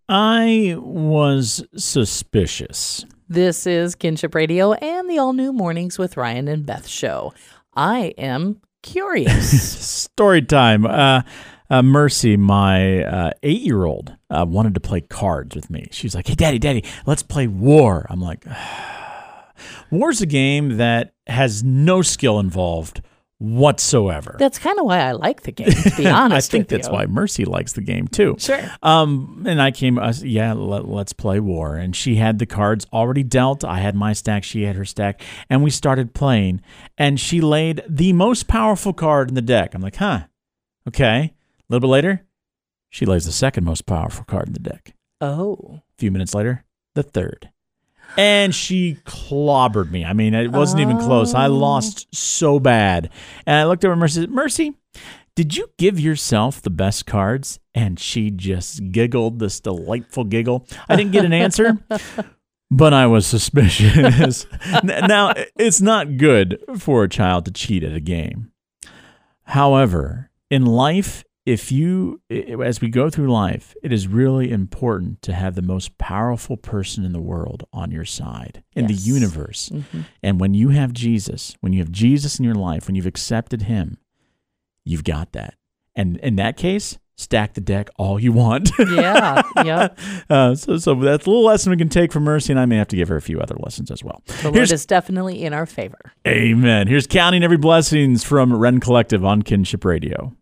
I was suspicious. This is Kinship Radio and the all-new Mornings with Ryan and Beth show. I am curious. Story time. Mercy, my 8-year-old, wanted to play cards with me. She's like, hey, Daddy, let's play War. I'm like, War's a game that has no skill involved whatsoever. That's kind of why I like the game, to be honest. I think that's why Mercy likes the game too. Sure. And I came, let's play War. And she had the cards already dealt. I had my stack. She had her stack. And we started playing. And she laid the most powerful card in the deck. I'm like, okay. A little bit later, she lays the second most powerful card in the deck. Oh. A few minutes later, the third. And she clobbered me. I mean, it wasn't even close. I lost so bad. And I looked over at Mercy. Mercy, did you give yourself the best cards? And she just giggled this delightful giggle. I didn't get an answer, but I was suspicious. Now, it's not good for a child to cheat at a game. However, in life, as we go through life, it is really important to have the most powerful person in the world on your side, in the universe. Mm-hmm. And when you have Jesus in your life, when you've accepted him, you've got that. And in that case, stack the deck all you want. Yeah. So that's a little lesson we can take from Mercy, and I may have to give her a few other lessons as well. The Lord is definitely in our favor. Amen. Here's Counting Every Blessings from Ren Collective on Kinship Radio.